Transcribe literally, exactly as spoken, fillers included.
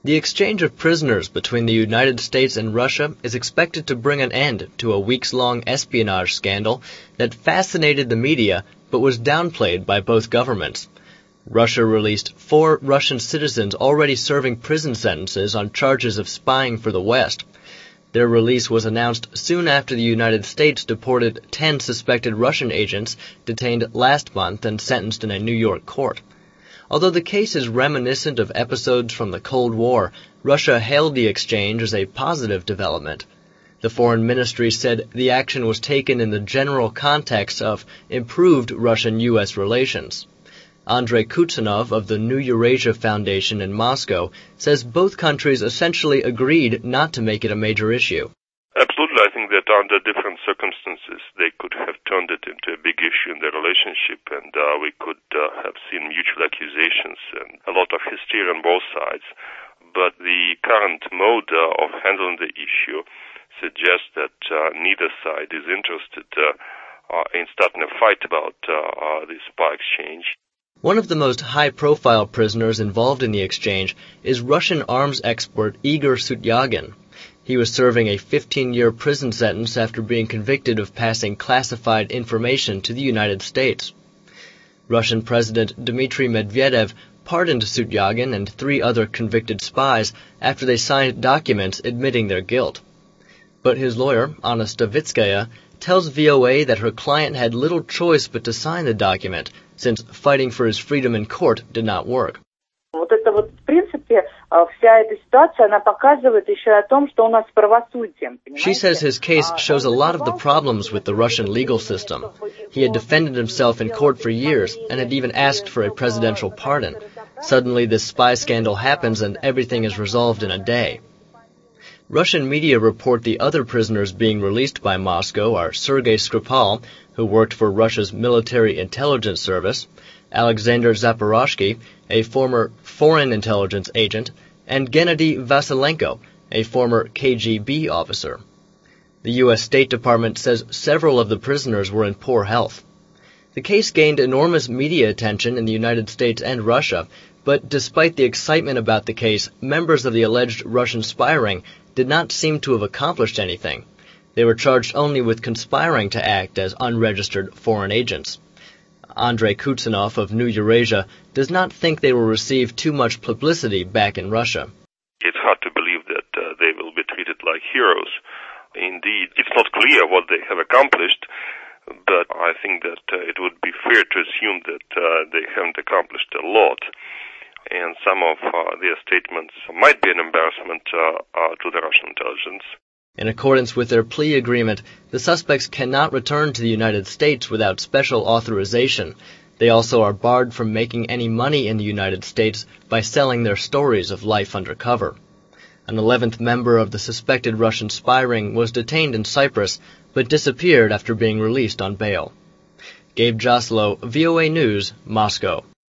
The exchange of prisoners between the United States and Russia is expected to bring an end to a weeks-long espionage scandal that fascinated the media but was downplayed by both governments. Russia released four Russian citizens already serving prison sentences on charges of spying for the West. Their release was announced soon after the United States deported ten suspected Russian agents detained last month and sentenced in a New York court. Although the case is reminiscent of episodes from the Cold War, Russia hailed the exchange as a positive development. The Foreign Ministry said the action was taken in the general context of improved Russian-U S relations. Andrei Kutsunov of the New Eurasia Foundation in Moscow says both countries essentially agreed not to make it a major issue. Absolutely. I think that under different circumstances, they could have turned it into a big issue in their relationship, and uh, we could uh, have seen mutual accusations and a lot of hysteria on both sides. But the current mode uh, of handling the issue suggests that uh, neither side is interested uh, uh, in starting a fight about uh, uh, the spy exchange. One of the most high-profile prisoners involved in the exchange is Russian arms expert Igor Sutyagin. He was serving a fifteen-year prison sentence after being convicted of passing classified information to the United States. Russian President Dmitry Medvedev pardoned Sutyagin and three other convicted spies after they signed documents admitting their guilt. But his lawyer, Anna Stavitskaya, tells V O A that her client had little choice but to sign the document, since fighting for his freedom in court did not work. She says his case shows a lot of the problems with the Russian legal system. He had defended himself in court for years and had even asked for a presidential pardon. Suddenly this spy scandal happens and everything is resolved in a day. Russian media report the other prisoners being released by Moscow are Sergei Skripal, who worked for Russia's military intelligence service, Alexander Zaporozhky, a former foreign intelligence agent, and Gennady Vasilenko, a former K G B officer. The U S State Department says several of the prisoners were in poor health. The case gained enormous media attention in the United States and Russia, but despite the excitement about the case, members of the alleged Russian spy ring did not seem to have accomplished anything. They were charged only with conspiring to act as unregistered foreign agents. Andrei Kutsunov of New Eurasia does not think they will receive too much publicity back in Russia. It's hard to believe that uh, they will be treated like heroes. Indeed, it's not clear what they have accomplished, but I think that uh, it would be fair to assume that uh, they haven't accomplished a lot. And some of uh, their statements might be an embarrassment uh, uh, to the Russian intelligence. In accordance with their plea agreement, the suspects cannot return to the United States without special authorization. They also are barred from making any money in the United States by selling their stories of life undercover. An eleventh member of the suspected Russian spy ring was detained in Cyprus, but disappeared after being released on bail. Gabe Joslow, V O A News, Moscow.